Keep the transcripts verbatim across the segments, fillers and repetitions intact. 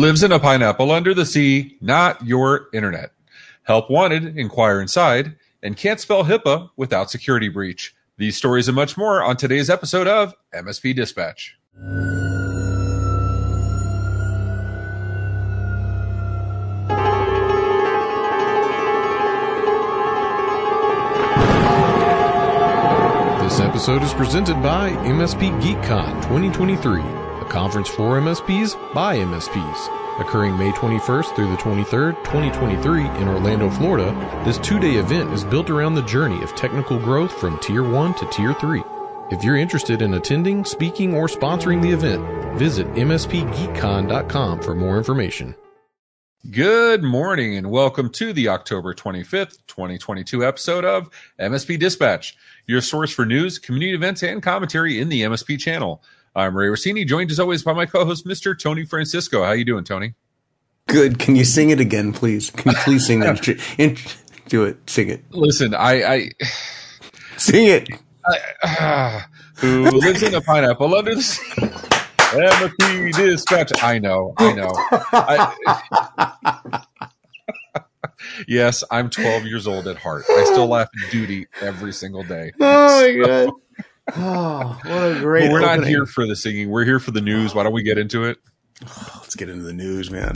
lives in a pineapple under the sea, not your internet. Help wanted, inquire inside, and can't spell HIPAA without security breach. These stories and much more on today's episode of M S P Dispatch. This episode is presented by M S P GeekCon twenty twenty-three, a conference for M S Ps by M S Ps. Occurring May twenty-first through the twenty-third, twenty twenty-three in Orlando, Florida, this two-day event is built around the journey of technical growth from Tier one to Tier three. If you're interested in attending, speaking, or sponsoring the event, visit m s p geek con dot com for more information. Good morning and welcome to the October twenty-fifth, twenty twenty-two episode of M S P Dispatch, your source for news, community events, and commentary in the M S P channel. I'm Ray Rossini, joined as always by my co-host, Mister Tony Francisco. How you doing, Tony? Good. Can you sing it again, please? Can you please sing that? Do it. Sing it. Listen, I... I sing it. I, uh, who lives in a pineapple under the sea? M S P Dispatch. I know. I know. I, yes, I'm twelve years old at heart. I still laugh at duty every single day. Oh, my God. Oh, what a great Well, we're opening. not here for the singing. We're here for the news. Why don't we get into it? Oh, let's get into the news, man.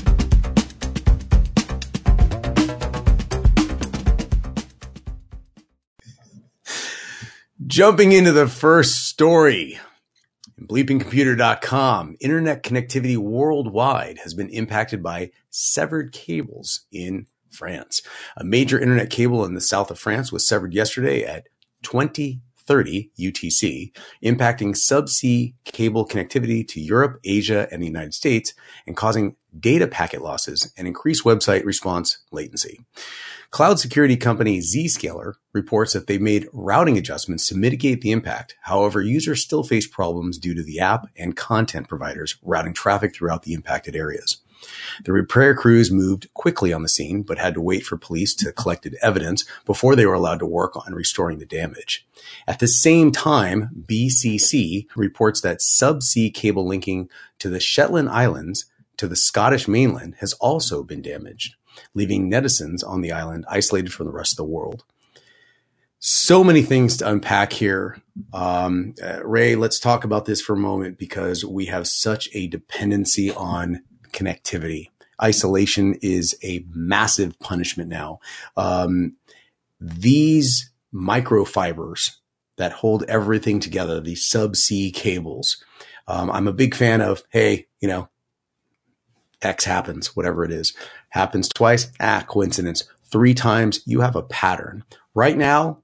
Jumping into the first story. bleeping computer dot com, internet connectivity worldwide has been impacted by severed cables in France. A major internet cable in the south of France was severed yesterday at twenty thirty U T C, impacting subsea cable connectivity to Europe, Asia, and the United States, and causing data packet losses and increased website response latency. Cloud security company Zscaler reports that they've made routing adjustments to mitigate the impact. However, users still face problems due to the app and content providers routing traffic throughout the impacted areas. The repair crews moved quickly on the scene, but had to wait for police to collect evidence before they were allowed to work on restoring the damage. At the same time, B C C reports that subsea cable linking to the Shetland Islands to the Scottish mainland has also been damaged, leaving netizens on the island isolated from the rest of the world. So many things to unpack here. Um, uh, Ray, let's talk about this for a moment because we have such a dependency on connectivity. Isolation is a massive punishment now. Um, these microfibers that hold everything together, these subsea cables, um, I'm a big fan of, hey, you know, X happens, whatever it is. Happens twice, ah, coincidence. Three times, you have a pattern. Right now,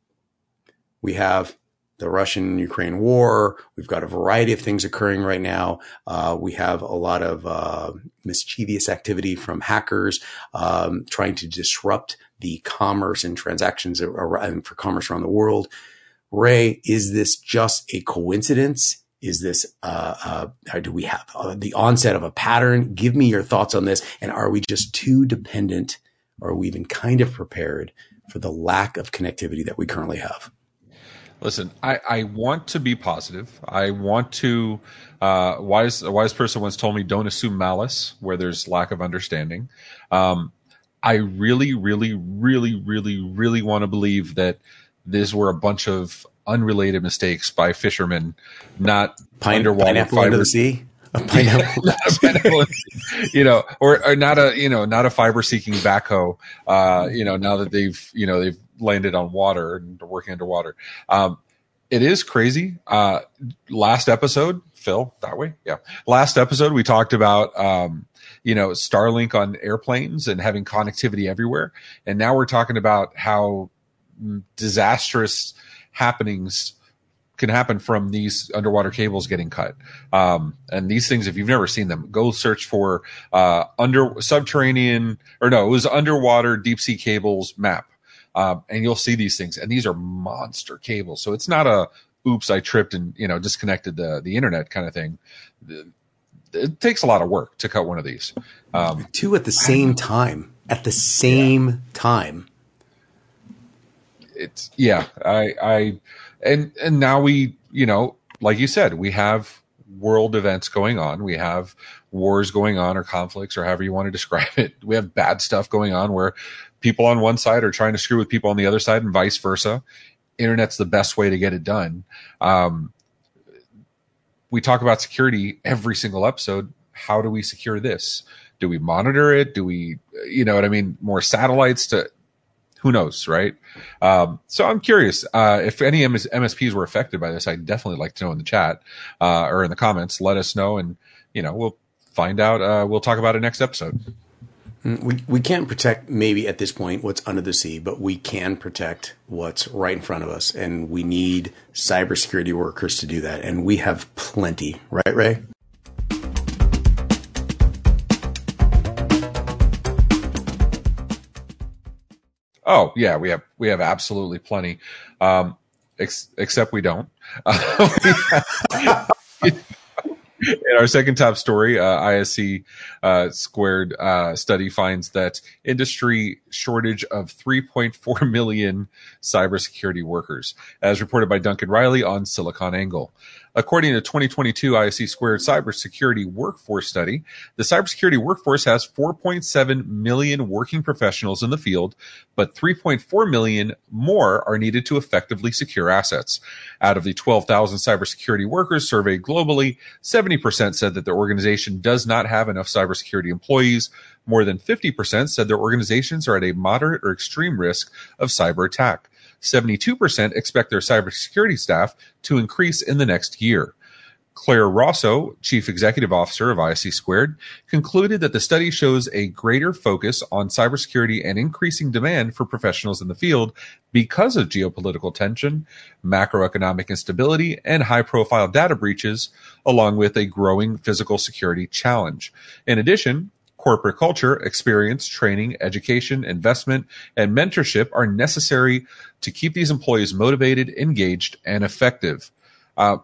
we have the Russian-Ukraine war. We've got a variety of things occurring right now. Uh, we have a lot of uh, mischievous activity from hackers um, trying to disrupt the commerce and transactions around, for commerce around the world. Ray, is this just a coincidence? Is this, uh, uh, do we have uh, the onset of a pattern? Give me your thoughts on this. And are we just too dependent? Or are we even kind of prepared for the lack of connectivity that we currently have? Listen, I, I want to be positive. I want to, uh, wise, a wise person once told me, don't assume malice where there's lack of understanding. Um, I really, really, really, really, really want to believe that these were a bunch of unrelated mistakes by fishermen, not Pine, underwater pineapple fiber. under the sea. A pineapple, not a pineapple, you know, or, or not a, you know, not a fiber-seeking backhoe. Uh, you know, now that they've, you know, they've landed on water and are working underwater. Um, it is crazy. Uh, last episode, Phil, that way, yeah. Last episode, we talked about, um, you know, Starlink on airplanes and having connectivity everywhere, and now we're talking about how disastrous happenings can happen from these underwater cables getting cut. Um, and these things, if you've never seen them, go search for uh, under subterranean, or no, it was underwater deep sea cables map. Um, and you'll see these things. And these are monster cables. So it's not a, oops, I tripped and, you know, disconnected the, the internet kind of thing. It takes a lot of work to cut one of these. Um, Two at the same time. At the same yeah. time. It's, yeah, I, I, and, and now we, you know, like you said, we have world events going on. We have wars going on, or conflicts, or however you want to describe it. We have bad stuff going on where people on one side are trying to screw with people on the other side, and vice versa. Internet's the best way to get it done. Um, we talk about security every single episode. How do we secure this? Do we monitor it? Do we, you know what I mean? More satellites to, who knows, right? Um, so I'm curious uh, if any M S- M S Ps were affected by this. I'd definitely like to know in the chat uh, or in the comments. Let us know, and you know we'll find out. Uh, we'll talk about it next episode. We we can't protect maybe at this point what's under the sea, but we can protect what's right in front of us, and we need cybersecurity workers to do that, and we have plenty, right, Ray? Oh yeah, we have we have absolutely plenty, um, ex- except we don't. Uh, we have, in our second top story, uh, I S C uh, squared uh, study finds that industry shortage of three point four million cybersecurity workers, as reported by Duncan Riley on SiliconANGLE. According to twenty twenty-two I S C squared cybersecurity workforce study, the cybersecurity workforce has four point seven million working professionals in the field, but three point four million more are needed to effectively secure assets. Out of the twelve thousand cybersecurity workers surveyed globally, seventy percent said that their organization does not have enough cybersecurity employees. More than fifty percent said their organizations are at a moderate or extreme risk of cyber attack. seventy-two percent expect their cybersecurity staff to increase in the next year. Claire Rosso, Chief Executive Officer of I S C squared, concluded that the study shows a greater focus on cybersecurity and increasing demand for professionals in the field because of geopolitical tension, macroeconomic instability, and high-profile data breaches, along with a growing physical security challenge. In addition, corporate culture, experience, training, education, investment, and mentorship are necessary to keep these employees motivated, engaged, and effective. Uh,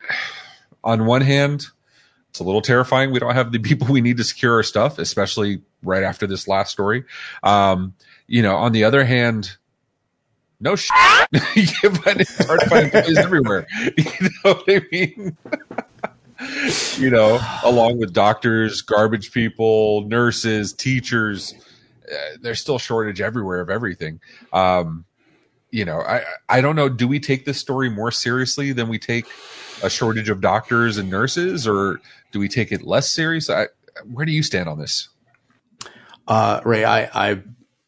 on one hand, it's a little terrifying. We don't have the people we need to secure our stuff, especially right after this last story. Um, you know, on the other hand, no shit. It's hard to find employees everywhere. You know what I mean? You know, along with doctors, garbage people, nurses, teachers, uh, there's still shortage everywhere of everything. Um, you know, I I don't know. Do we take this story more seriously than we take a shortage of doctors and nurses, or do we take it less serious? I, where do you stand on this? Uh, Ray, I, I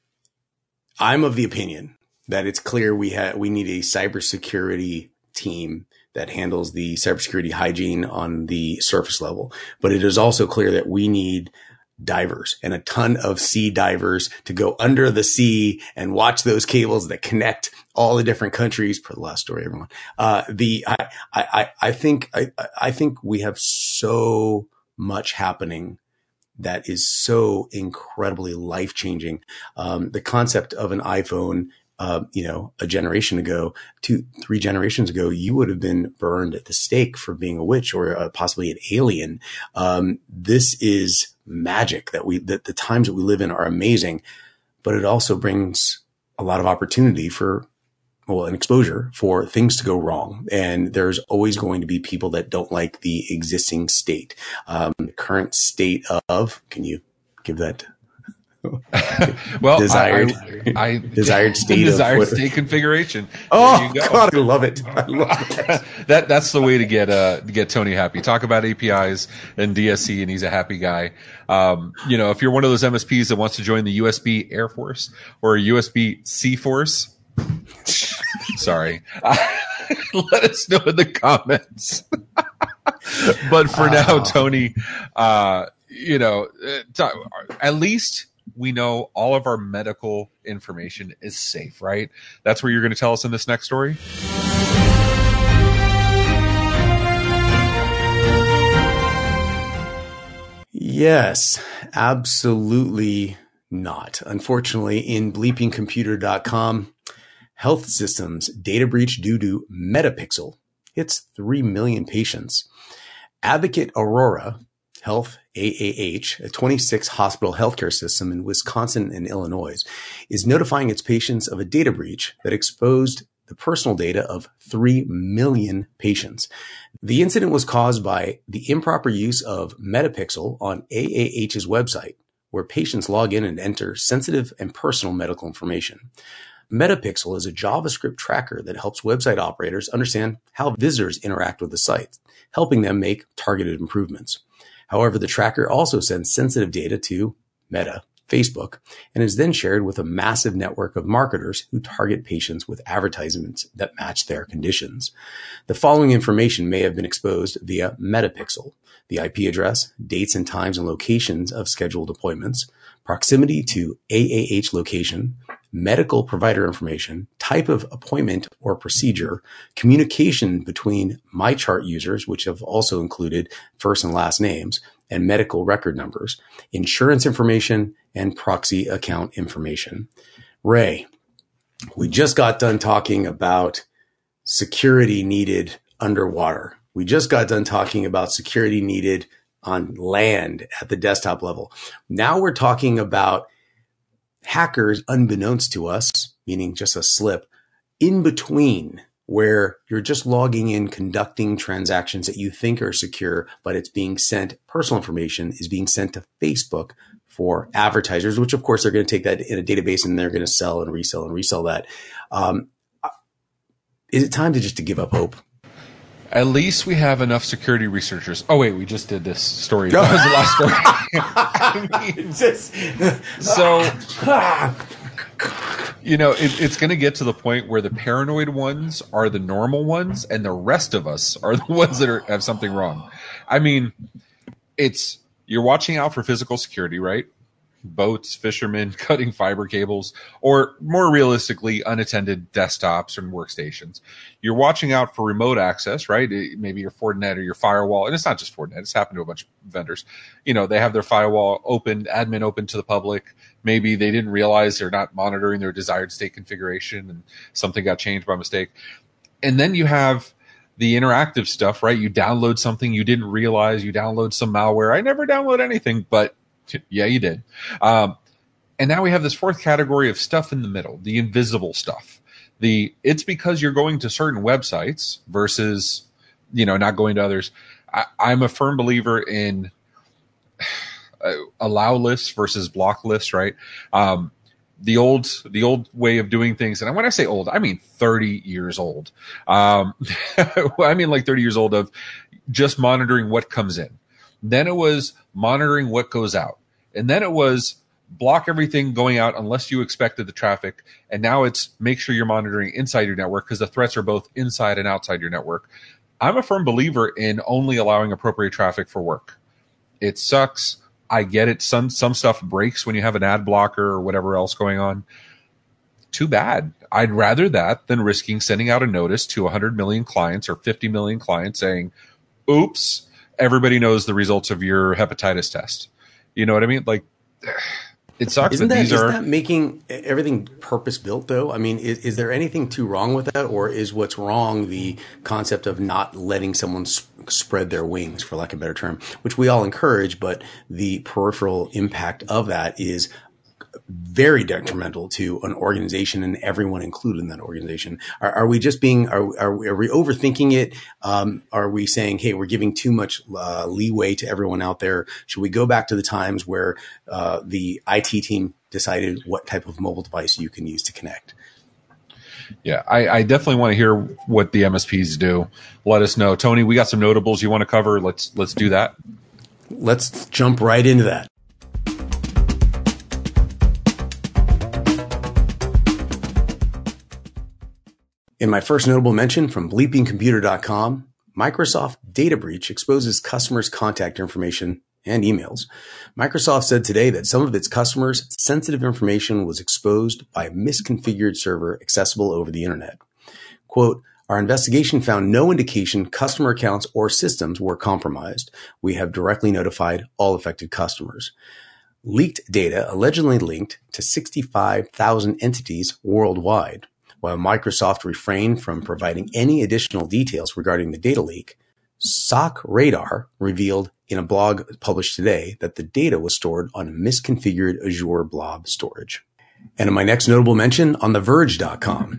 I'm of the opinion that it's clear we have we need a cybersecurity team that handles the cybersecurity hygiene on the surface level. But it is also clear that we need divers and a ton of sea divers to go under the sea and watch those cables that connect all the different countries. Per the last story, everyone. Uh, the, I, I, I think, I, I think we have so much happening that is so incredibly life changing. Um, the concept of an iPhone, Uh, you know, a generation ago, two, three generations ago, you would have been burned at the stake for being a witch or uh, possibly an alien. Um, this is magic that we, that the times that we live in are amazing, but it also brings a lot of opportunity for, well, an exposure for things to go wrong. And there's always going to be people that don't like the existing state, um, the current state of, can you give that? well, desired, I, I, I desired state, desired of state configuration. Oh God, I love it! I love it. that that's the way to get uh to get Tony happy. Talk about A P Is and D S C, and he's a happy guy. Um, you know, if you're one of those M S Ps that wants to join the U S B Air Force or a U S B Sea Force, sorry, let us know in the comments. But for now, uh, Tony, uh, you know, at least we know all of our medical information is safe, right? That's where you're going to tell us in this next story. Yes, absolutely not. Unfortunately, in bleeping computer dot com, health systems data breach due to Metapixel hits three million patients. Advocate Aurora Health, A A H, a twenty-six hospital healthcare system in Wisconsin and Illinois, is notifying its patients of a data breach that exposed the personal data of three million patients. The incident was caused by the improper use of Metapixel on A A H's website, where patients log in and enter sensitive and personal medical information. Metapixel is a JavaScript tracker that helps website operators understand how visitors interact with the site, helping them make targeted improvements. However, the tracker also sends sensitive data to Meta, Facebook, and is then shared with a massive network of marketers who target patients with advertisements that match their conditions. The following information may have been exposed via Metapixel: the I P address, dates and times and locations of scheduled appointments, proximity to A A H location, medical provider information, type of appointment or procedure, communication between MyChart users, which have also included first and last names, and medical record numbers, insurance information, and proxy account information. Ray, we just got done talking about security needed underwater. We just got done talking about security needed on land at the desktop level. Now we're talking about hackers, unbeknownst to us, meaning just a slip, in between, where you're just logging in, conducting transactions that you think are secure, but it's being sent, personal information is being sent to Facebook for advertisers, which of course they're going to take that in a database and they're going to sell and resell and resell that. Um, is it time to just to give up hope? At least we have enough security researchers. Oh wait, we just did this story. That was the last story. I mean, just, so, you know, it, it's going to get to the point where the paranoid ones are the normal ones, and the rest of us are the ones that are, have something wrong. I mean, it's you're watching out for physical security, right? Boats, fishermen, cutting fiber cables, or more realistically, unattended desktops and workstations. You're watching out for remote access, right? Maybe your Fortinet or your firewall. And it's not just Fortinet. It's happened to a bunch of vendors. You know, they have their firewall open, admin open to the public. Maybe they didn't realize they're not monitoring their desired state configuration and something got changed by mistake. And then you have the interactive stuff, right? You download something you didn't realize. You download some malware. I never download anything, but yeah, you did. Um, and now we have this fourth category of stuff in the middle, the invisible stuff. The it's because you're going to certain websites versus, you know, not going to others. I, I'm a firm believer in uh, allow lists versus block lists, right? Um, the old the old way of doing things, and when I say old, I mean thirty years old. Um, I mean like thirty years old of just monitoring what comes in. Then it was monitoring what goes out. And then it was block everything going out unless you expected the traffic. And now it's make sure you're monitoring inside your network because the threats are both inside and outside your network. I'm a firm believer in only allowing appropriate traffic for work. It sucks. I get it. Some some stuff breaks when you have an ad blocker or whatever else going on. Too bad. I'd rather that than risking sending out a notice to one hundred million clients or fifty million clients saying, oops, everybody knows the results of your hepatitis test. You know what I mean? Like, it sucks isn't that, that these isn't are that making everything purpose built though? I mean, is, is there anything too wrong with that, or is what's wrong the concept of not letting someone sp- spread their wings, for lack of a better term, which we all encourage, but the peripheral impact of that is very detrimental to an organization and everyone included in that organization. Are, are we just being, are, are, we, are we overthinking it? Um, are we saying, hey, we're giving too much uh, leeway to everyone out there? Should we go back to the times where uh, the I T team decided what type of mobile device you can use to connect? Yeah, I, I definitely want to hear what the M S Ps do. Let us know. Tony, we got some notables you want to cover. Let's, let's do that. Let's jump right into that. In my first notable mention from bleeping computer dot com, Microsoft data breach exposes customers' contact information and emails. Microsoft said today that some of its customers' sensitive information was exposed by a misconfigured server accessible over the internet. Quote, our investigation found no indication customer accounts or systems were compromised. We have directly notified all affected customers. Leaked data allegedly linked to sixty-five thousand entities worldwide. While Microsoft refrained from providing any additional details regarding the data leak, SOCRadar revealed in a blog published today that the data was stored on misconfigured Azure blob storage. And in my next notable mention on the verge dot com,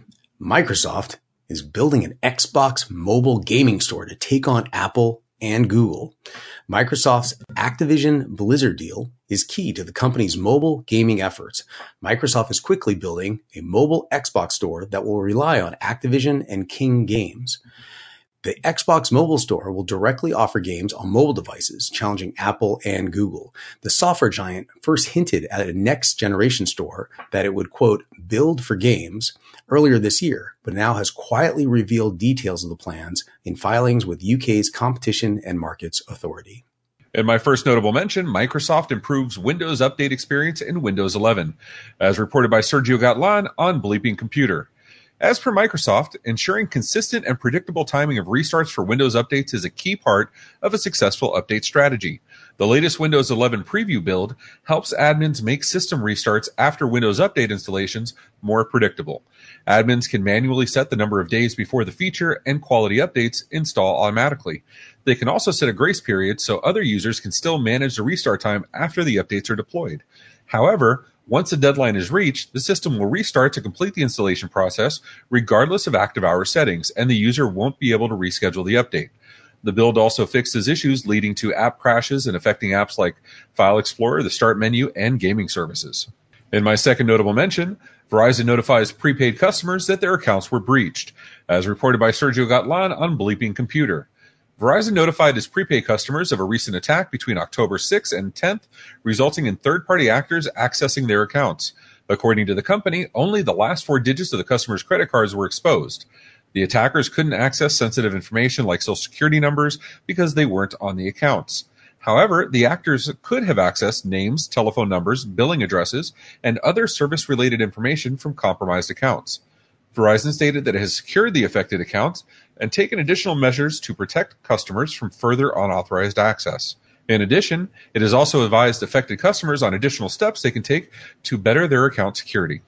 Microsoft is building an Xbox mobile gaming store to take on Apple and Google. Microsoft's Activision Blizzard deal is key to the company's mobile gaming efforts. Microsoft is quickly building a mobile Xbox store that will rely on Activision and King games. The Xbox mobile store will directly offer games on mobile devices, challenging Apple and Google. The software giant first hinted at a next generation store that it would, quote, build for games earlier this year, but now has quietly revealed details of the plans in filings with U K's Competition and Markets Authority. In my first notable mention, Microsoft improves Windows Update experience in Windows eleven, as reported by Sergio Gatlan on Bleeping Computer. As per Microsoft, ensuring consistent and predictable timing of restarts for Windows updates is a key part of a successful update strategy. The latest Windows eleven preview build helps admins make system restarts after Windows Update installations more predictable. Admins can manually set the number of days before the feature and quality updates install automatically. They can also set a grace period so other users can still manage the restart time after the updates are deployed. However, once a deadline is reached, the system will restart to complete the installation process regardless of active hour settings, and the user won't be able to reschedule the update. The build also fixes issues leading to app crashes and affecting apps like File Explorer, the Start menu, and gaming services. In my second notable mention, Verizon notifies prepaid customers that their accounts were breached, as reported by Sergio Gatlan on Bleeping Computer. Verizon notified its prepaid customers of a recent attack between October sixth and tenth, resulting in third-party actors accessing their accounts. According to the company, only the last four digits of the customer's credit cards were exposed. The attackers couldn't access sensitive information like social security numbers because they weren't on the accounts. However, the actors could have accessed names, telephone numbers, billing addresses, and other service-related information from compromised accounts. Verizon stated that it has secured the affected accounts and taken additional measures to protect customers from further unauthorized access. In addition, it has also advised affected customers on additional steps they can take to better their account security.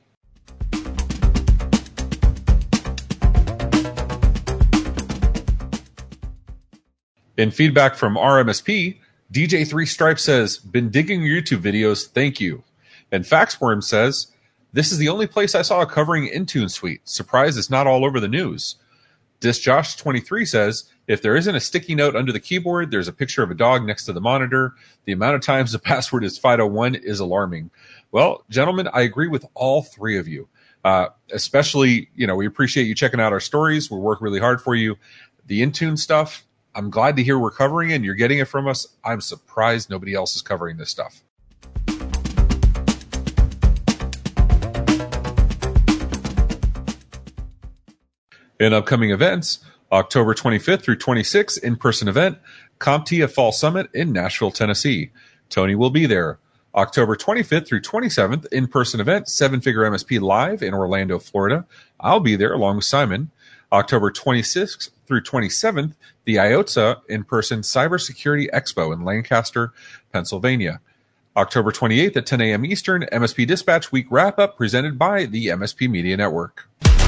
In feedback from R M S P, D J three Stripe says, "Been digging your YouTube videos, thank you." And Faxworm says, "This is the only place I saw a covering Intune Suite. Surprised it's not all over the news." DisJosh twenty-three says, "If there isn't a sticky note under the keyboard, there's a picture of a dog next to the monitor. The amount of times the password is Fido one is alarming." Well, gentlemen, I agree with all three of you. Uh, especially, you know, we appreciate you checking out our stories. We work really hard for you. The Intune stuff, I'm glad to hear we're covering it and you're getting it from us. I'm surprised nobody else is covering this stuff. In upcoming events, October twenty-fifth through twenty-sixth, in-person event, CompTIA Fall Summit in Nashville, Tennessee. Tony will be there. October twenty-fifth through twenty-seventh, in-person event, Seven Figure M S P Live in Orlando, Florida. I'll be there along with Simon. October twenty-sixth through twenty-seventh, the I O T S A in-person Cybersecurity Expo in Lancaster, Pennsylvania. October twenty-eighth at ten a.m. Eastern, M S P Dispatch Week Wrap-Up presented by the M S P Media Network.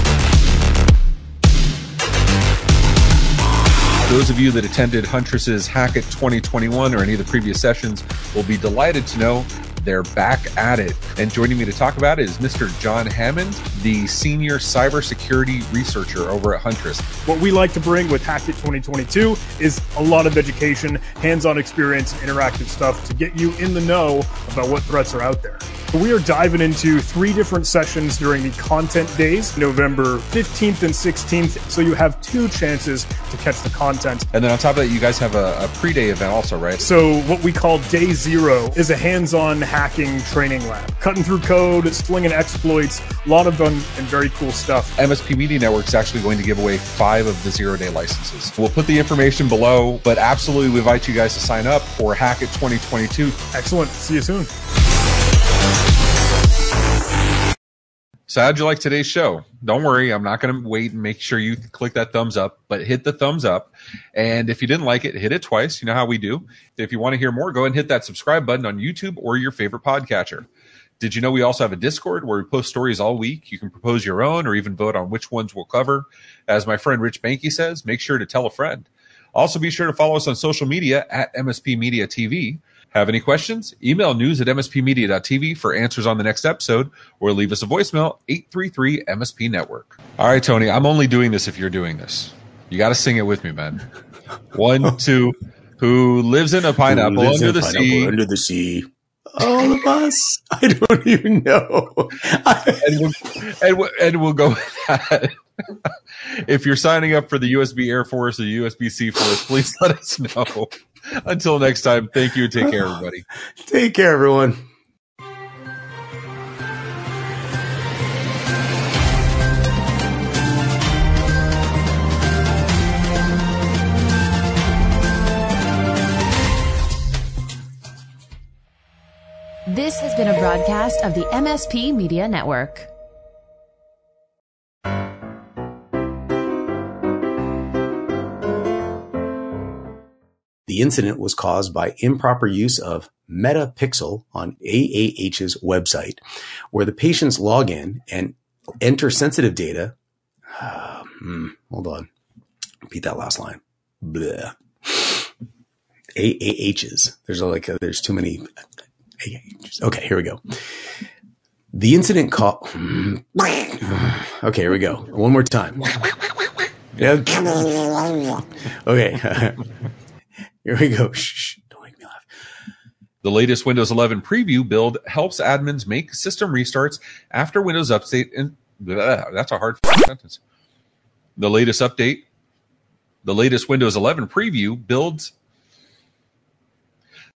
Those of you that attended Huntress's Hack It twenty twenty-one or any of the previous sessions will be delighted to know they're back at it. And joining me to talk about it is Mister John Hammond, the senior cybersecurity researcher over at Huntress. What we like to bring with Hack It twenty twenty-two is a lot of education, hands-on experience, and interactive stuff to get you in the know about what threats are out there. We are diving into three different sessions during the content days, November fifteenth and sixteenth, so you have two chances to catch the content. And then on top of that, you guys have a, a pre-day event also, right? So what we call Day Zero is a hands-on hacking training lab. Cutting through code, slinging exploits, a lot of fun and very cool stuff. M S P Media Network is actually going to give away five of the zero-day licenses. We'll put the information below, but absolutely we invite you guys to sign up for Hack It twenty twenty-two. Excellent. See you soon. So how'd you like today's show? Don't worry, I'm not going to wait and make sure you click that thumbs up, but hit the thumbs up. And if you didn't like it, hit it twice. You know how we do. If you want to hear more, go ahead and hit that subscribe button on YouTube or your favorite podcatcher. Did you know we also have a Discord where we post stories all week? You can propose your own or even vote on which ones we'll cover. As my friend Rich Banky says, make sure to tell a friend. Also, be sure to follow us on social media at M S P Media T V. Have any questions? Email news at m s p media dot t v for answers on the next episode, or leave us a voicemail, eight three three M S P Network. All right, Tony, I'm only doing this if you're doing this. You got to sing it with me, man. One, two. Who lives in a pineapple under the pineapple sea? Under the sea. All of us. I don't even know. and, we'll, and, we'll, and we'll go with that. If you're signing up for the U S B Air Force or the U S B Sea Force, please let us know. Until next time, thank you and take care, everybody. Take care, everyone. This has been a broadcast of the M S P Media Network. The incident was caused by improper use of Metapixel on A A H's website, where the patients log in and enter sensitive data. Uh, hmm, hold on. Repeat that last line. Bleh. A A H's. There's a, like a, there's too many. A A H's. Okay, here we go. The incident caught. Okay, here we go. One more time. Yeah. Okay. Here we go. Shh, don't make me laugh. The latest Windows eleven preview build helps admins make system restarts after Windows update. And bleh, that's a hard sentence. The latest update, the latest Windows eleven preview builds